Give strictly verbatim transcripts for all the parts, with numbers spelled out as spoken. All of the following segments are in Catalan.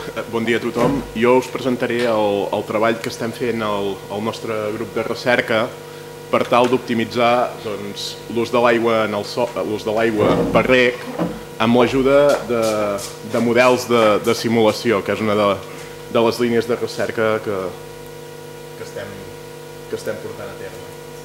bon dia a tothom. Jo us presentaré el, el treball que estem fent al, al nostre grup de recerca per tal d'optimitzar doncs, l'ús de l'aigua en el so, l'ús de l'aigua per reg amb l'ajuda de, de models de, de simulació, que és una de, de les línies de recerca que, que, estem, que estem portant a terme.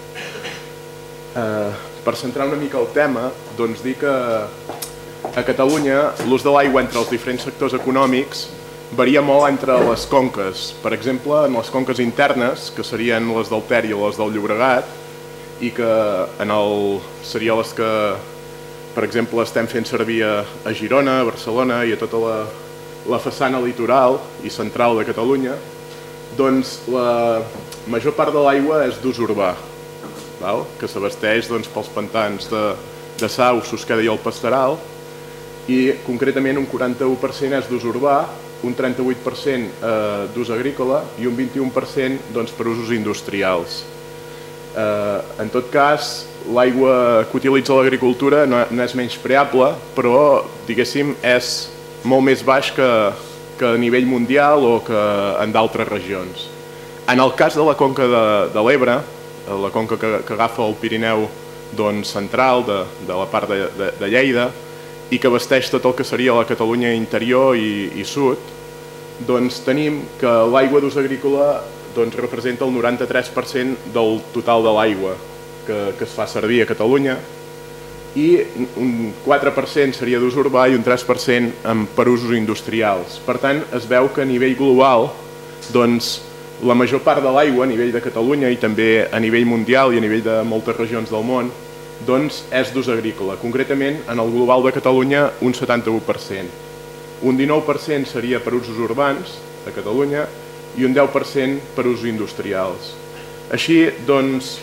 Uh, per centrar una mica el tema, doncs dir que a Catalunya l'ús de l'aigua entre els diferents sectors econòmics varia molt entre les conques. Per exemple, en les conques internes, que serien les del Ter i les del Llobregat, i que en el, serien les que, per exemple, estem fent servir a, a Girona, a Barcelona i a tota la, la façana litoral i central de Catalunya, doncs la major part de l'aigua és d'ús urbà, val? Que s'abasteix doncs, pels pantans de, de Sau, Susqueda i el Pasteral, i concretament un quaranta-u per cent és d'ús urbà, un trenta-vuit per cent eh, d'ús agrícola i un vint-i-u per cent doncs, per usos industrials. Eh, en tot cas, l'aigua que utilitza l'agricultura no, no és menyspreable, però diguéssim és molt més baix que, que a nivell mundial o que en d'altres regions. En el cas de la conca de, de l'Ebre, la conca que, que agafa el Pirineu doncs, central de, de la part de, de, de Lleida, i que abasteix tot el que seria la Catalunya interior i, i sud, doncs tenim que l'aigua d'ús agrícola doncs, representa el noranta-tres per cent del total de l'aigua que, que es fa servir a Catalunya, i un quatre per cent seria d'ús urbà i un tres per cent per usos industrials. Per tant, es veu que a nivell global doncs, la major part de l'aigua a nivell de Catalunya i també a nivell mundial i a nivell de moltes regions del món doncs és d'ús agrícola. Concretament, en el global de Catalunya, un setanta-u per cent. Un dinou per cent seria per usos urbans a Catalunya i un deu per cent per usos industrials. Així, doncs,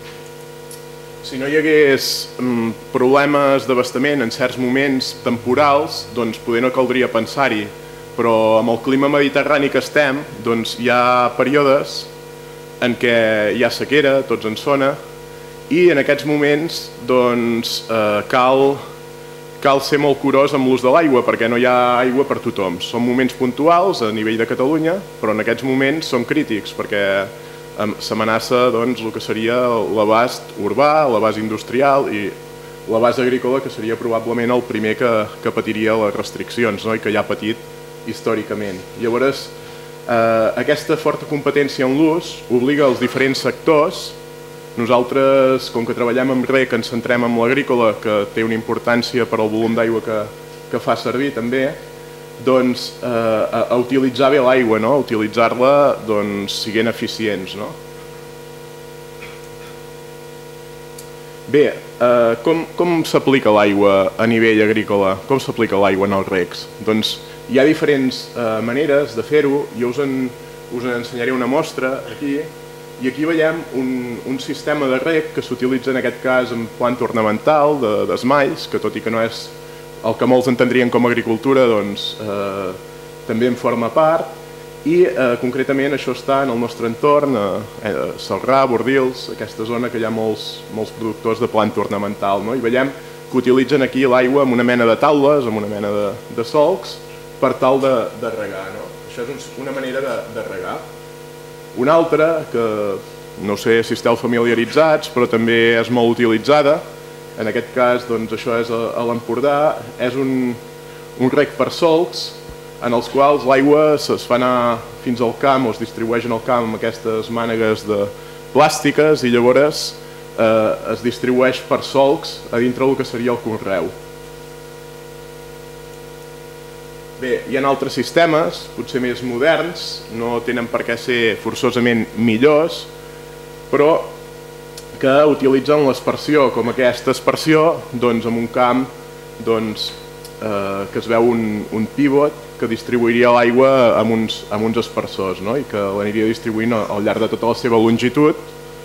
si no hi hagués mm, problemes d'abastament en certs moments temporals, doncs poder no caldria pensar-hi, però amb el clima mediterrani que estem, doncs hi ha períodes en què hi ha sequera, tots en zona, i en aquests moments doncs, eh, cal, cal ser molt curós amb l'ús de l'aigua perquè no hi ha aigua per tothom. Són moments puntuals a nivell de Catalunya, però en aquests moments són crítics perquè eh, s'amenaça doncs, el que seria l'abast urbà, l'abast industrial i l'abast agrícola, que seria probablement el primer que, que patiria les restriccions, no? I que ja ha patit històricament. Llavors, eh, aquesta forta competència en l'ús obliga als diferents sectors. Nosaltres, com que treballem amb reg, ens centrem en l'agrícola, que té una importància per al volum d'aigua que, que fa servir també, doncs, eh, a, a utilitzar bé l'aigua, no? A utilitzar-la doncs, siguent eficients. No? Bé, eh, com, com s'aplica l'aigua a nivell agrícola? Com s'aplica l'aigua en els regs? Doncs hi ha diferents eh, maneres de fer-ho. Jo us, en, us en ensenyaré una mostra aquí. I aquí veiem un, un sistema de reg que s'utilitza en aquest cas en planta ornamental d'esmalls, que tot i que no és el que molts entendrien com a agricultura, doncs eh, també en forma part, i eh, concretament això està en el nostre entorn, a Celrà, Bordils, aquesta zona que hi ha molts, molts productors de planta ornamental. No? I veiem que utilitzen aquí l'aigua amb una mena de taules, amb una mena de, de solcs, per tal de, de regar. No? Això és una manera de, de regar. Una altra, que no sé si esteu familiaritzats, però també és molt utilitzada, en aquest cas doncs, això és a l'Empordà, és un, un reg per solcs, en els quals l'aigua es fa anar fins al camp o es distribueix en el camp amb aquestes mànegues de plàstiques i llavors eh, es distribueix per solcs a dintre del que seria el conreu. Bé, hi ha altres sistemes, potser més moderns, no tenen per què ser forçosament millors, però que utilitzen l'aspersió, com aquesta aspersió, doncs, en un camp doncs, eh, que es veu un, un pivot que distribuiria l'aigua amb, uns, amb uns aspersors, no? I que l'aniria distribuint al llarg de tota la seva longitud.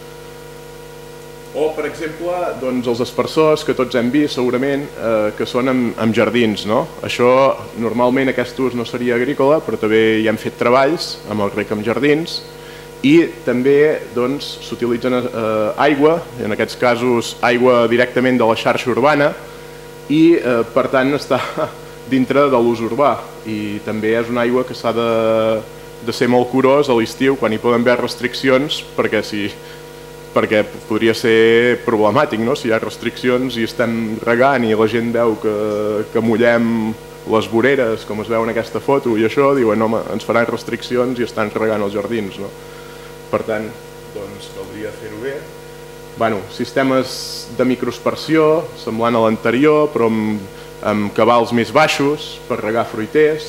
O, per exemple, doncs, els aspersors que tots hem vist segurament eh, que són amb, amb jardins. No? Això normalment aquest ús no seria agrícola, però també hi hem fet treballs amb el reg amb jardins i també s'utilitzen doncs, eh, aigua, en aquests casos aigua directament de la xarxa urbana i eh, per tant està dintre de l'ús urbà, i també és una aigua que s'ha de, de ser molt curós a l'estiu quan hi poden haver restriccions, perquè, si, perquè podria ser problemàtic, no? Si hi ha restriccions i estem regant i la gent veu que, que mullem les voreres, com es veu en aquesta foto, i això, diuen, home, ens faran restriccions i estan regant els jardins, no? Per tant, doncs, caldria fer-ho bé. Bueno, sistemes de microaspersió, semblant a l'anterior, però amb, amb cabals més baixos per regar fruiters.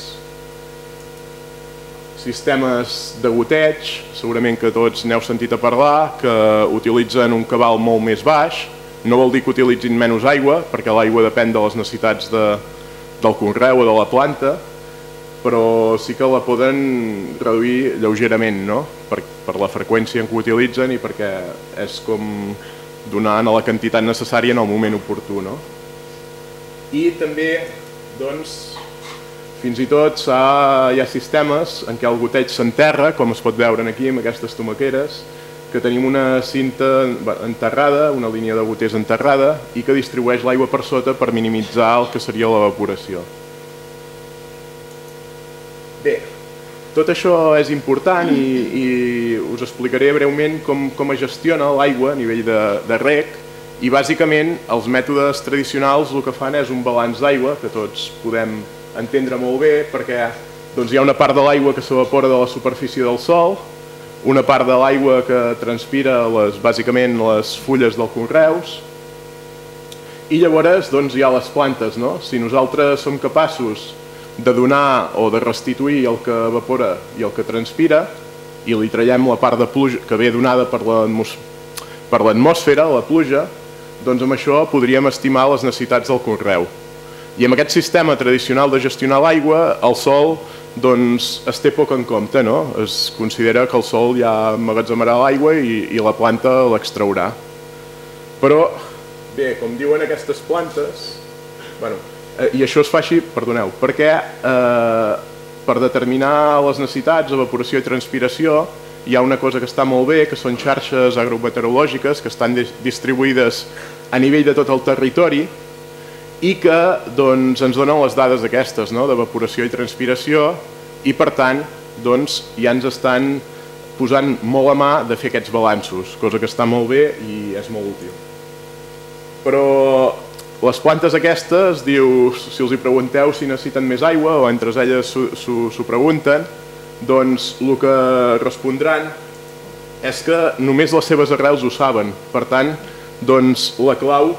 Sistemes de goteig, segurament que tots n'heu sentit a parlar, que utilitzen un cabal molt més baix. No vol dir que utilitzin menys aigua, perquè l'aigua depèn de les necessitats de, del conreu o de la planta, però sí que la poden reduir lleugerament, no? Per, per la freqüència en què utilitzen i perquè és com donar la quantitat necessària en el moment oportú, no? I també, doncs, fins i tot hi ha sistemes en què el goteig s'enterra, com es pot veure aquí amb aquestes tomaqueres, que tenim una cinta enterrada, una línia de goters enterrada, i que distribueix l'aigua per sota per minimitzar el que seria l'evaporació. Bé, tot això és important i, i us explicaré breument com, com es gestiona l'aigua a nivell de, de reg, i bàsicament els mètodes tradicionals el que fan és un balanç d'aigua, que tots podem entendre molt bé, perquè doncs, hi ha una part de l'aigua que s'evapora de la superfície del sòl, una part de l'aigua que transpira les, bàsicament les fulles dels conreus, i llavors doncs, hi ha les plantes, no? Si nosaltres som capaços de donar o de restituir el que evapora i el que transpira, i li traiem la part de pluja que ve donada per l'atmosfera, la pluja, doncs amb això podríem estimar les necessitats del conreu. I amb aquest sistema tradicional de gestionar l'aigua, el sòl doncs es té poc en compte, no? Es considera que el sòl ja emmagatzemarà l'aigua i, i la planta l'extraurà. Però, bé, com diuen aquestes plantes, bueno, eh, i això es fa així, perdoneu, perquè eh, per determinar les necessitats, evaporació i transpiració, hi ha una cosa que està molt bé, que són xarxes agrometeorològiques que estan distribuïdes a nivell de tot el territori, i que doncs, ens donen les dades aquestes, no? D'evaporació i transpiració, i per tant doncs, ja ens estan posant molt a mà de fer aquests balanços, cosa que està molt bé i és molt útil. Però les plantes aquestes, diu, si els hi pregunteu si necessiten més aigua, o entre elles s'ho pregunten, doncs el que respondran és que només les seves arrels ho saben. Per tant, doncs, la clau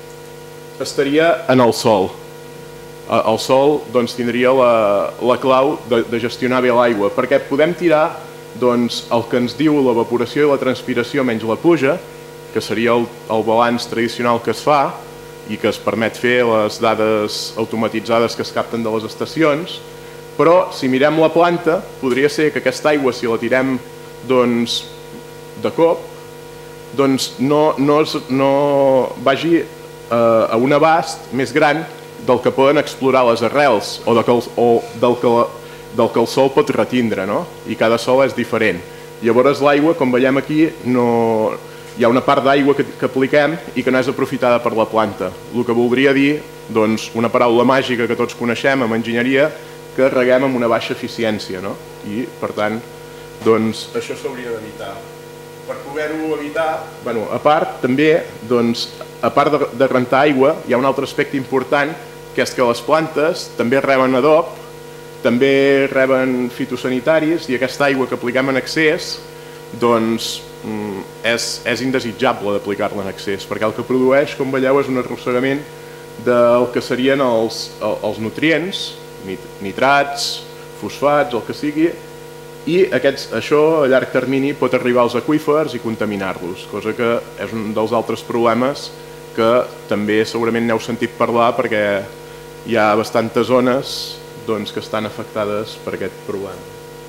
estaria en el sòl. El sòl doncs, tindria la, la clau de, de gestionar bé l'aigua, perquè podem tirar doncs, el que ens diu l'evaporació i la transpiració menys la pluja, que seria el, el balanç tradicional que es fa i que es permet fer les dades automatitzades que es capten de les estacions, però si mirem la planta, podria ser que aquesta aigua, si la tirem doncs, de cop, doncs no, no, no vagi a un abast més gran del que poden explorar les arrels o, de que el, o del, que, del que el sòl pot retindre, no? I cada sòl és diferent. Llavors l'aigua, com veiem aquí, no, hi ha una part d'aigua que, que apliquem i que no és aprofitada per la planta. El que voldria dir, doncs, una paraula màgica que tots coneixem en enginyeria, que reguem amb una baixa eficiència, no? I, per tant, doncs, això s'hauria d'evitar. Per poder-ho evitar, bueno, a part, també, doncs, a part de, de rentar aigua, hi ha un altre aspecte important, que és que les plantes també reben adob, també reben fitosanitaris, i aquesta aigua que apliquem en excés, doncs, és, és indesitjable d'aplicar-la en excés, perquè el que produeix, com veieu, és un arrossegament del que serien els, els nutrients, nitrats, fosfats, el que sigui, i aquests, això a llarg termini pot arribar als aqüífers i contaminar-los, cosa que és un dels altres problemes que també segurament n'heu sentit parlar perquè hi ha bastantes zones doncs, que estan afectades per aquest problema.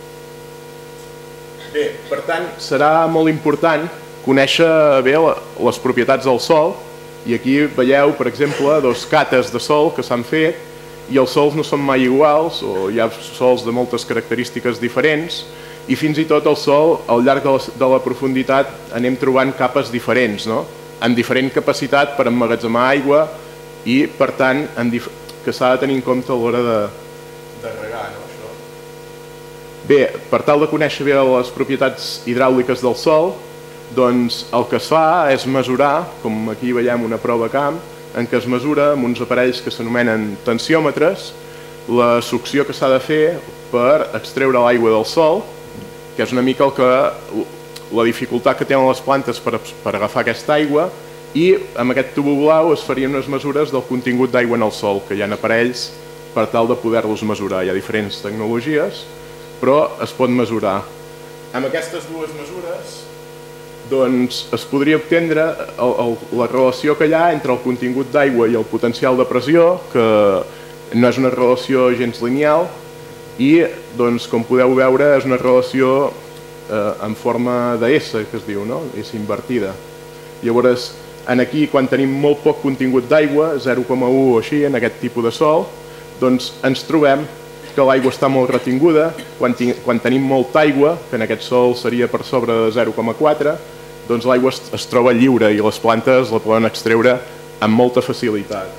Bé, per tant, serà molt important conèixer bé les propietats del sòl, i aquí veieu, per exemple, dos cates de sòl que s'han fet, i els sòls no són mai iguals, o hi ha sòls de moltes característiques diferents, i fins i tot el sòl, al llarg de la, de la profunditat, anem trobant capes diferents, no? En diferent capacitat per emmagatzemar aigua i, per tant, en dif que s'ha de tenir en compte a l'hora de, de regar, no, això. Bé, per tal de conèixer bé les propietats hidràuliques del sòl, doncs el que es fa és mesurar, com aquí veiem una prova a camp, en què es mesura amb uns aparells que s'anomenen tensiòmetres la succió que s'ha de fer per extreure l'aigua del sòl, que és una mica el que, la dificultat que tenen les plantes per, per agafar aquesta aigua, i amb aquest tubo blau es farien unes mesures del contingut d'aigua en el sòl, que hi ha aparells per tal de poder-los mesurar. Hi ha diferents tecnologies, però es pot mesurar. Amb aquestes dues mesures doncs es podria obtindre el, el, la relació que hi ha entre el contingut d'aigua i el potencial de pressió, que no és una relació gens lineal, i doncs, com podeu veure és una relació eh, en forma de S, que es diu, no? S invertida. Llavors, en aquí, quan tenim molt poc contingut d'aigua, zero coma u o així, en aquest tipus de sòl, doncs ens trobem que l'aigua està molt retinguda. Quan, quan tenim molta aigua, que en aquest sòl seria per sobre de zero coma quatre, doncs l'aigua es, es troba lliure i les plantes la poden extreure amb molta facilitat.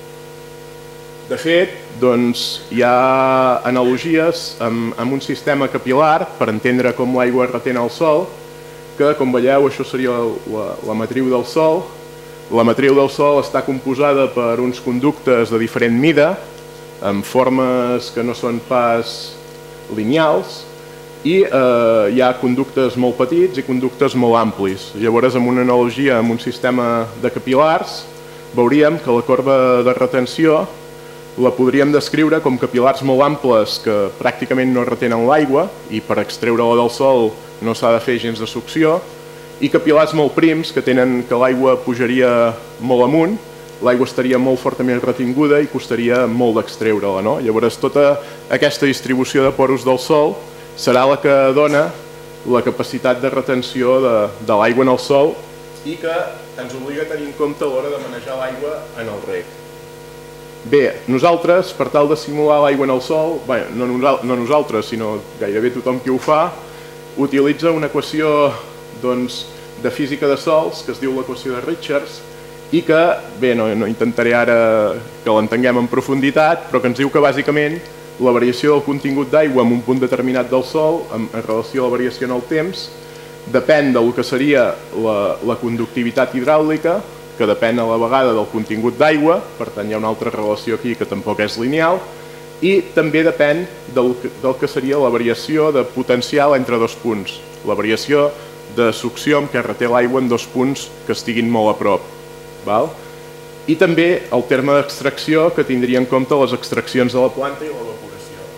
De fet, doncs, hi ha analogies amb, amb un sistema capil·lar per entendre com l'aigua retén el sòl, que, com veieu, això seria la, la matriu del sòl. La matriu del sòl està composada per uns conductes de diferent mida, amb formes que no són pas lineals, i eh, hi ha conductes molt petits i conductes molt amplis. Llavors, amb una analogia amb un sistema de capil·lars, veuríem que la corba de retenció la podríem descriure com capil·lars molt amples que pràcticament no retenen l'aigua i per extreure-la del sòl no s'ha de fer gens de succió, i capil·lars molt prims que tenen que l'aigua pujaria molt amunt, l'aigua estaria molt fortament retinguda i costaria molt d'extreure-la, no? Llavors tota aquesta distribució de poros del sòl serà la que dona la capacitat de retenció de, de l'aigua en el sòl i que ens obliga a tenir en compte a l'hora de manejar l'aigua en el reg. Bé, nosaltres, per tal de simular l'aigua en el sòl, bé, no, no nosaltres, sinó gairebé tothom qui ho fa, utilitza una equació doncs, de física de sòls que es diu l'equació de Richards i que, bé, no, no intentaré ara que l'entenguem en profunditat, però que ens diu que bàsicament la variació del contingut d'aigua en un punt determinat del sòl en, en relació a la variació en el temps depèn del que seria la, la conductivitat hidràulica, que depèn a la vegada del contingut d'aigua, per tant hi ha una altra relació aquí que tampoc és lineal, i també depèn del, del que seria la variació de potencial entre dos punts, la variació de succió amb què reté l'aigua en dos punts que estiguin molt a prop. Val? I també el terme d'extracció, que tindria en compte les extraccions de la planta i l'evaporació.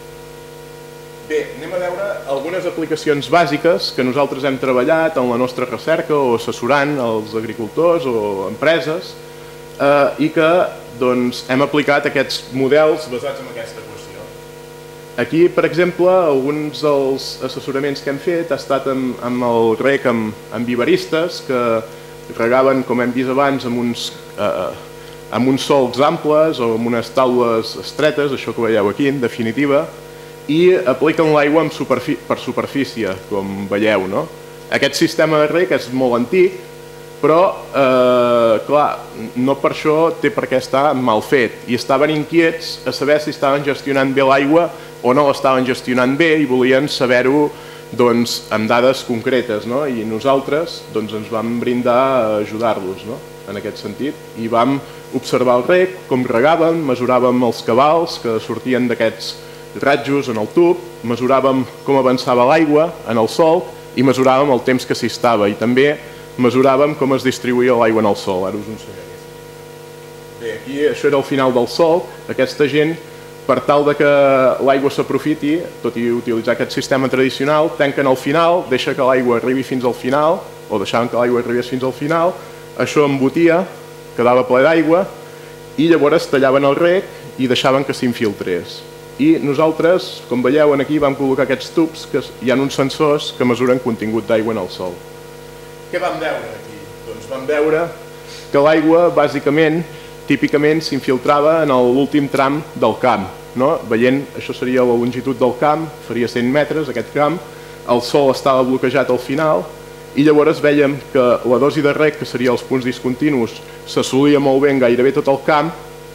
Bé, anem a veure algunes aplicacions bàsiques que nosaltres hem treballat en la nostra recerca o assessorant als agricultors o empreses eh, i que doncs, hem aplicat aquests models basats en aquesta equació. Aquí, per exemple, alguns dels assessoraments que hem fet ha estat amb, amb el reg amb, amb viveristes que regaven, com hem vist abans, amb uns, eh, amb uns solcs amples o amb unes taules estretes, això que veieu aquí, en definitiva, i apliquen l'aigua per superfície, com veieu, no? Aquest sistema de reg és molt antic, però, eh, clar, no per això té per què estar mal fet. I estaven inquiets a saber si estaven gestionant bé l'aigua o no l'estaven gestionant bé i volien saber-ho doncs, amb dades concretes, no? I nosaltres doncs, ens vam brindar a ajudar-los, no? En aquest sentit. I vam observar el reg, com regaven, mesuràvem els cabals que sortien d'aquests ratjos en el tub, mesuràvem com avançava l'aigua en el sòl i mesuràvem el temps que s'hi estava i també mesuràvem com es distribuïa l'aigua en el sòl. Ara us ho ensenyaré. Bé, aquí això era el final del sòl. Aquesta gent, per tal de que l'aigua s'aprofiti, tot i utilitzar aquest sistema tradicional, tanquen al final, deixa que l'aigua arribi fins al final, o deixaven que l'aigua arribés fins al final, això embotia, quedava ple d'aigua i llavors tallaven el reg i deixaven que s'infiltrés. I nosaltres, com veieu aquí, vam col·locar aquests tubs que hi ha uns sensors que mesuren contingut d'aigua en el sòl. Què vam veure aquí? Doncs vam veure que l'aigua, bàsicament, típicament s'infiltrava en l'últim tram del camp. No? Veient, això seria la longitud del camp, faria cent metres, aquest camp, el sòl estava bloquejat al final i llavors vèiem que la dosi de reg, que seria els punts discontinus, s'assolia molt bé en gairebé tot el camp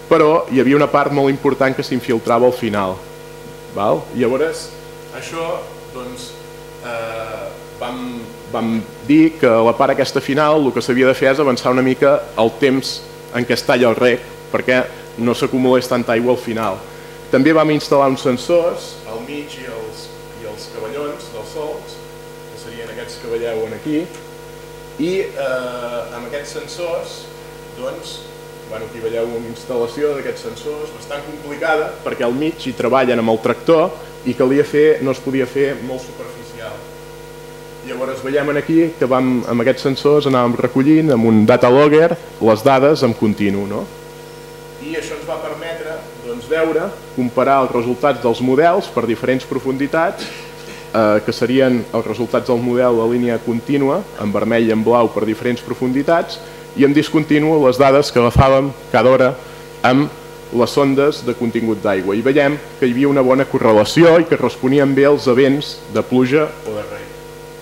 però hi havia una part molt important que s'infiltrava al final. Val? Llavors, això, doncs, eh, vam, vam dir que a la part aquesta final el que s'havia de fer és avançar una mica el temps en què es talla el rec, perquè no s'acumulés tanta aigua al final. També vam instal·lar uns sensors al mig i els, i els cavallons dels sols, que serien aquests que veieu aquí, i eh, amb aquests sensors, doncs, bueno, aquí veieu una instal·lació d'aquests sensors bastant complicada, perquè al mig hi treballen amb el tractor i calia fer, no es podia fer molt superficial. Llavors veiem aquí que vam, amb aquests sensors anàvem recollint amb un data logger les dades en continu, no? I això ens va permetre doncs, veure, comparar els resultats dels models per diferents profunditats, eh, que serien els resultats del model de línia contínua, en vermell i en blau per diferents profunditats, i en discontinu les dades que agafàvem cada hora amb les sondes de contingut d'aigua. I veiem que hi havia una bona correlació i que responien bé als events de pluja o de reg.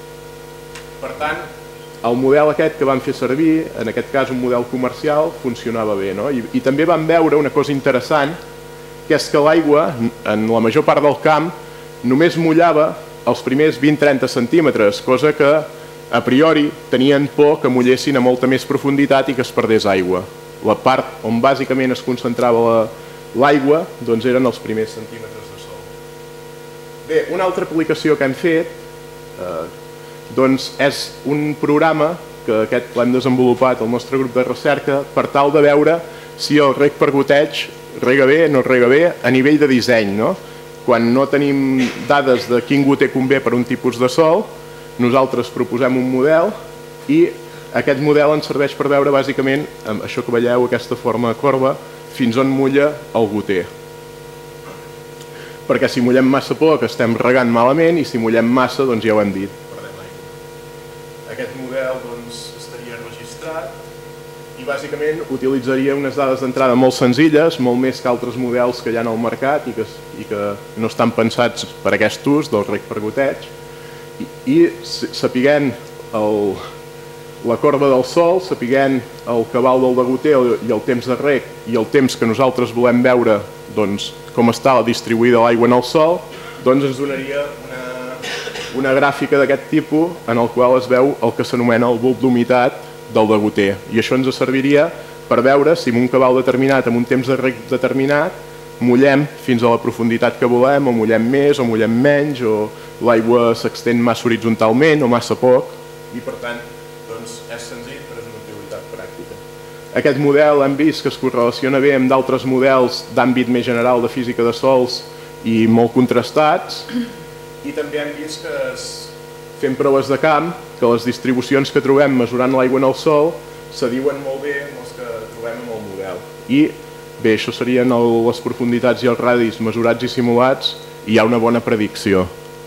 Per tant, el model aquest que vam fer servir, en aquest cas un model comercial, funcionava bé. No? I, I també vam veure una cosa interessant, que és que l'aigua, en la major part del camp, només mullava els primers vint a trenta centímetres, cosa que a priori tenien por que mullessin a molta més profunditat i que es perdés aigua. La part on bàsicament es concentrava l'aigua doncs eren els primers centímetres de sol. Bé, una altra aplicació que hem fet eh, doncs és un programa que aquest l'hem desenvolupat al nostre grup de recerca per tal de veure si el reg per goteig rega bé o no rega bé a nivell de disseny. No? Quan no tenim dades de quin goter convé per un tipus de sol, nosaltres proposem un model i aquest model ens serveix per veure bàsicament, amb això que veieu, aquesta forma corba, fins on mulla el goter. Perquè si mullem massa poc estem regant malament i si mullem massa, doncs ja ho hem dit, perdem aigua. Aquest model doncs, estaria registrat i bàsicament utilitzaria unes dades d'entrada molt senzilles, molt més que altres models que hi ha al mercat i que, i que no estan pensats per aquest ús del reg per goteig. I, i sapiguent el, la corba del sol, sapiguent el cabal del degoter i el temps de reg i el temps que nosaltres volem veure doncs, com està distribuïda l'aigua en el sol, doncs ens donaria una, una gràfica d'aquest tipus en el qual es veu el que s'anomena el bulb d'humitat del degoter. I això ens serviria per veure si en un cabal determinat, amb un temps de reg determinat, mullem fins a la profunditat que volem, o mullem més, o mullem menys, o l'aigua s'extén massa horitzontalment o massa poc, i per tant doncs, és senzill però és una utilitat pràctica. Aquest model hem vist que es correlaciona bé amb d'altres models d'àmbit més general de física de sols i molt contrastats, i també hem vist que es, fent proves de camp, que les distribucions que trobem mesurant l'aigua en el sol s'adiuen molt bé amb les que trobem en el model. I bé, això serien el, les profunditats i els radis mesurats i simulats, i hi ha una bona predicció.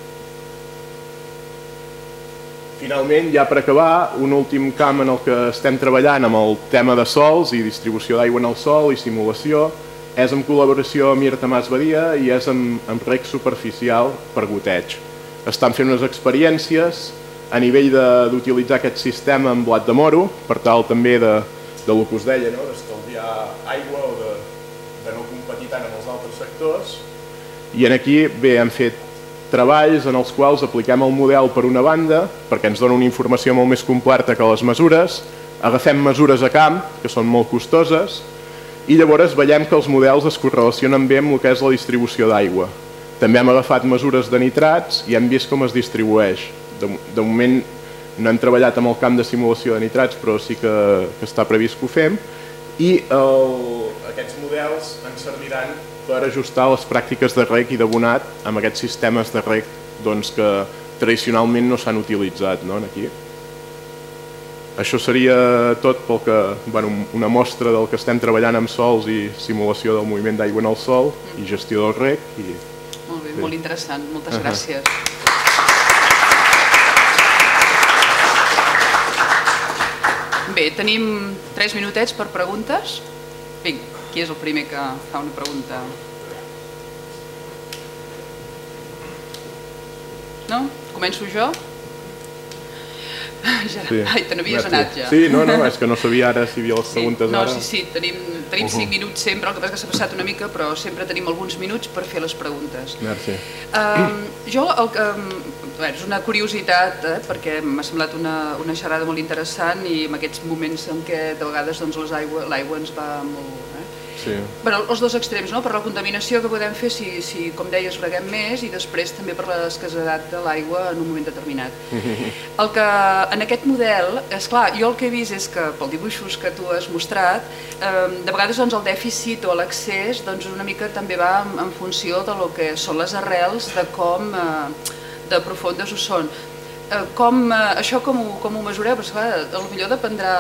Finalment, ja per acabar, un últim camp en el que estem treballant amb el tema de sols i distribució d'aigua en el sol i simulació és en col·laboració amb I R T Mas Badia i és amb, amb reg superficial per goteig. Estan fent unes experiències a nivell d'utilitzar aquest sistema amb blat de moro, per tal també de, de lo que us deia, no? D'estalviar aigua o de, de no competir tant amb els altres sectors. I aquí bé, hem fet treballs en els quals apliquem el model per una banda, perquè ens dona una informació molt més completa que les mesures, agafem mesures a camp, que són molt costoses, i llavors veiem que els models es correlacionen bé amb el que és la distribució d'aigua. També hem agafat mesures de nitrats i hem vist com es distribueix. De, de moment no hem treballat amb el camp de simulació de nitrats, però sí que, que està previst que ho fem, i el, aquests models ens serviran per ajustar les pràctiques de reg i d'abonat amb aquests sistemes de reg doncs, que tradicionalment no s'han utilitzat, no, aquí. Això seria tot pel que, bueno, una mostra del que estem treballant amb sols i simulació del moviment d'aigua en el sol i gestió del reg. I, molt bé, bé, molt interessant. Moltes uh -huh. gràcies. Bé, tenim tres minutets per preguntes. Vinga, qui és el primer que fa una pregunta? No? Començo jo? Ai, te n'havies anat ja. Sí, no, no, és que no sabia ara si hi havia les preguntes ara. No, sí, sí, tenim cinc minuts sempre, el que passa que s'ha passat una mica, però sempre tenim alguns minuts per fer les preguntes. Merci. Jo, és una curiositat, perquè m'ha semblat una xerrada molt interessant i en aquests moments en què de vegades l'aigua ens va molt... els dos extrems, per la contaminació que podem fer si, com deies, reguem més i després també per l'escassedat de l'aigua en un moment determinat. El que en aquest model, esclar, jo el que he vist és que pel dibuixos que tu has mostrat, de vegades el dèficit o l'accés una mica també va en funció de lo que són les arrels, de com de profundes ho són. Això com ho mesureu? Perquè potser dependrà...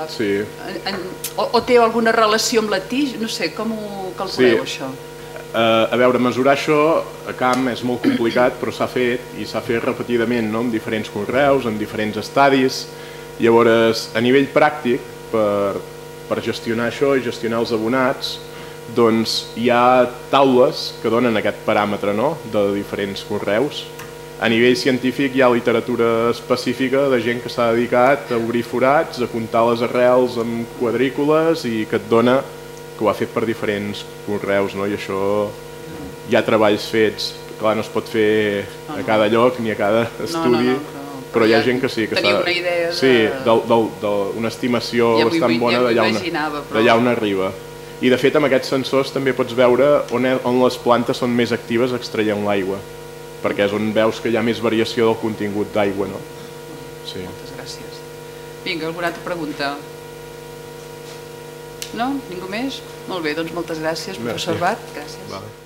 O té alguna relació amb la tija? No sé, com ho calculeu això? A veure, mesurar això a camp és molt complicat, però s'ha fet i s'ha fet repetidament en diferents conreus, en diferents estadis. Llavors, a nivell pràctic, per gestionar això i gestionar els abonats, doncs hi ha taules que donen aquest paràmetre de diferents conreus. A nivell científic hi ha literatura específica de gent que s'ha dedicat a obrir forats, a comptar les arrels amb quadrícules i que et dona que ho ha fet per diferents conreus, i això hi ha treballs fets, clar, no es pot fer a cada lloc ni a cada estudi, però hi ha gent que sí, que teniu una idea de... Sí, d'una estimació bastant bona d'allà on arriba. I de fet amb aquests sensors també pots veure on les plantes són més actives extraient l'aigua, perquè és on veus que hi ha més variació del contingut d'aigua, no? Moltes gràcies. Vinga, alguna altra pregunta? No? Ningú més? Molt bé, doncs moltes gràcies, professor Bat. Gràcies.